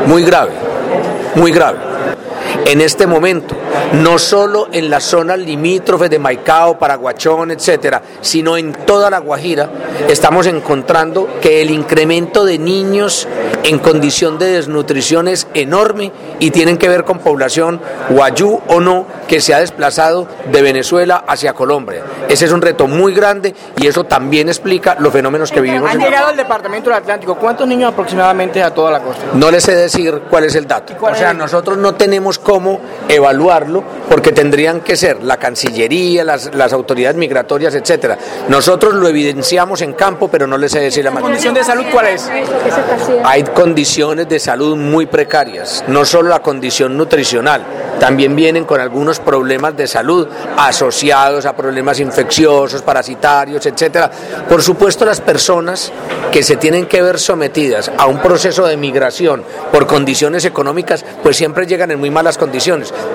muy grave, muy grave. En este momento, no solo en las zonas limítrofes de Maicao, Paraguachón, etcétera, sino en toda La Guajira, estamos encontrando que el incremento de niños en condición de desnutrición es enorme y tienen que ver con población guayú o no que se ha desplazado de Venezuela hacia Colombia. Ese es un reto muy grande y eso también explica los fenómenos que vivimos. ¿Han llegado al departamento del Atlántico? ¿Cuántos niños aproximadamente a toda la costa? No les sé decir cuál es el dato. O sea, nosotros no tenemos cómo evaluarlo porque tendrían que ser la Cancillería, las autoridades migratorias, etcétera. Nosotros lo evidenciamos en campo, pero no les sé decir la magnitud. ¿La condición de salud cuál es? Hay condiciones de salud muy precarias, no solo la condición nutricional, también vienen con algunos problemas de salud asociados a problemas infecciosos, parasitarios, etcétera. Por supuesto, las personas que se tienen que ver sometidas a un proceso de migración por condiciones económicas, pues siempre llegan en muy malas condiciones.